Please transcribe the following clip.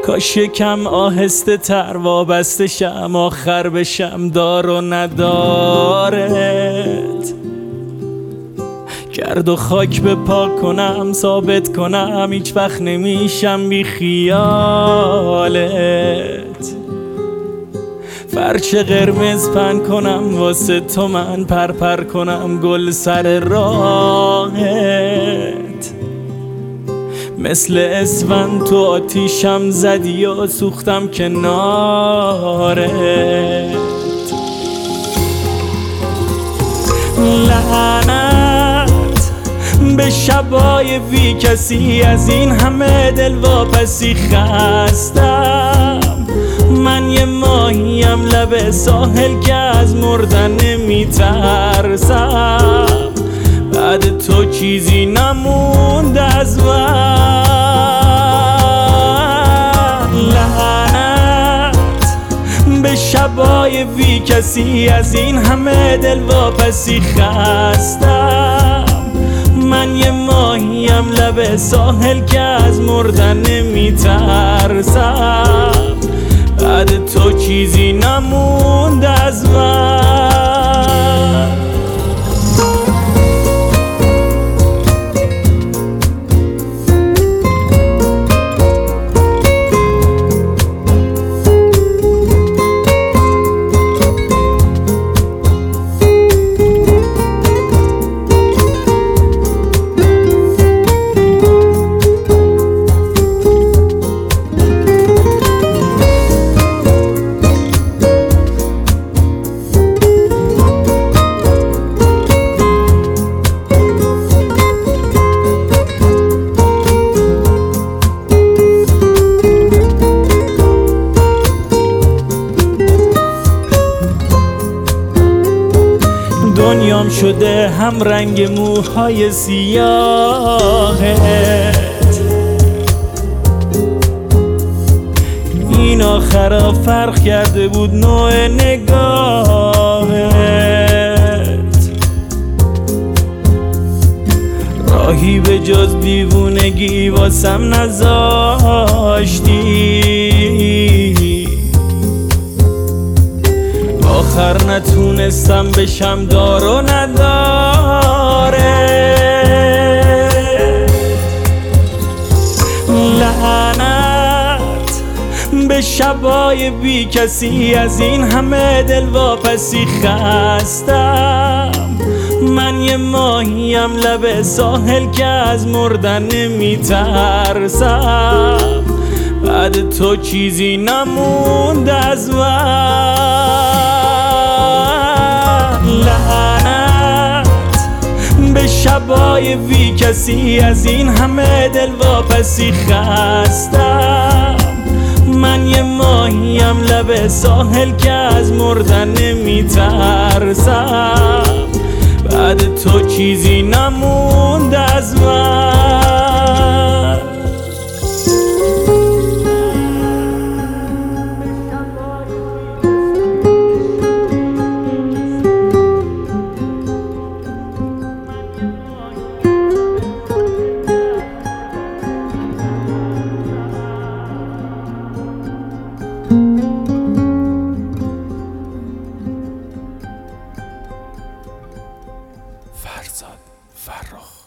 کاش یکم آهسته تر وابسته شم، آخر بشم دار و ندارت. گرد و خاک به پاک کنم، ثابت کنم هیچ وقت نمیشم بی خیالت. فرش قرمز پن کنم واسه تو، من پر کنم گل سر راهت. مثل اسفند تو آتیشم زدی و سوختم کنارت. لعنت به شبای بی کسی، از این همه دل واپسی خستم. من یه ماهیم لب ساحل که از مردن نمیترسم. بعد تو چیزی نموند از من. لعنت به شبای بی کسی، از این همه دل واپسی خستم. من یه ماهیم لب ساحل که از مردن نمیترسم. بعد تو چیزی نموند از من. دنیام شده هم رنگ موهای سیاهت. این آخرا فرق کرده بود نوع نگاهت. راهی به جز دیوونگی واسم نذاشتی. آخر نتونستم بشم دار و نداره. لعنت به شبای بی کسی، از این همه دل واپسی خستم. من یه ماهیم لب ساحل که از مردن نمیترسم. بعد تو چیزی نموند از من. لعنت به شبای بی کسی، از این همه دل واپسی خستم. من یه ماهیم لب ساحل که از مردن نمیترسم. بعد تو چیزی نموند از من. فرزاد فرخ.